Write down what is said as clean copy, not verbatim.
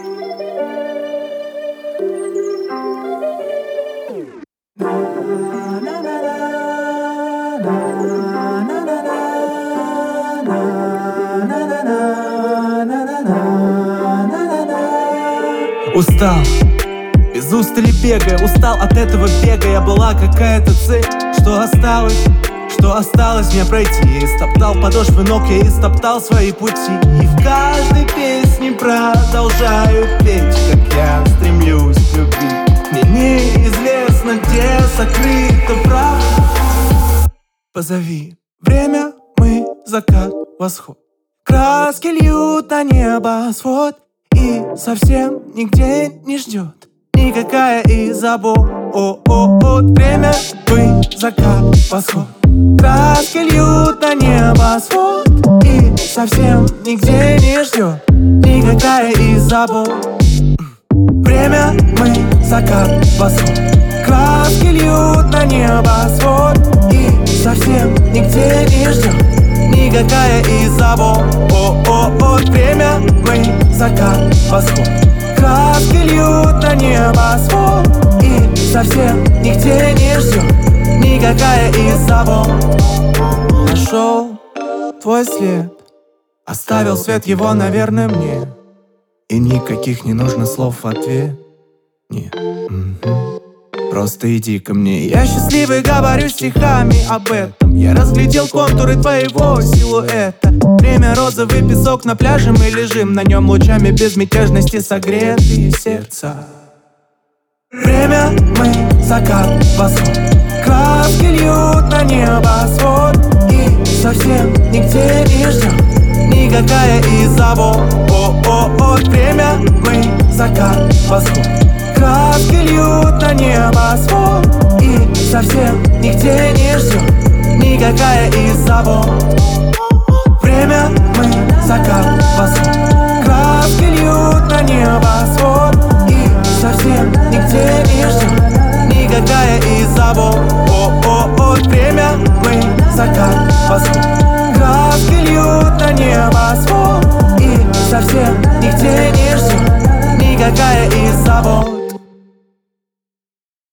Устал, без устали бегая, устал от этого бега. Я была какая-то цель, что осталось мне пройти. Я истоптал подошвы ног, я истоптал свои пути. И в каждой песне продолжаю петь, как я стремлюсь к любви. Мне неизвестно, где сокрыта правда. Позови время, мы, закат, восход. Краски льют на небо свод, и совсем нигде не ждет никакая из забот. Время, мы, закат, восход. Краски льют на небо свод, и совсем нигде не ждет никакая из забот. Время, мы, закат, восход. Краски льют на небо свод, и совсем нигде не ждет никакая из забот. Время, мы, закат, восход. Краски льют на небо свод, и совсем нигде не ждет никакая из забот. Нашел твой след, оставил свет его, наверное, мне. И никаких не нужно слов в ответ. Нет. Просто иди ко мне. Я счастливый, говорю стихами об этом. Я разглядел контуры твоего силуэта. Время, розовый песок, на пляже мы лежим. На нем лучами безмятежности согретые сердца. Время, мы, закат, восход. Краски льют на небо свод, и совсем нигде не ждет никакая из забот. Время, мы, закат, восход. Краски льют на небо свод, и совсем нигде не ждет никакая из забот. Время, мы, закат, восход. Краски льют на небо свод, и совсем нигде не ждет никакая из забот. Время, мы, закат, восход. Краски льют на небо свод, и совсем нигде не ждет никакая из забот.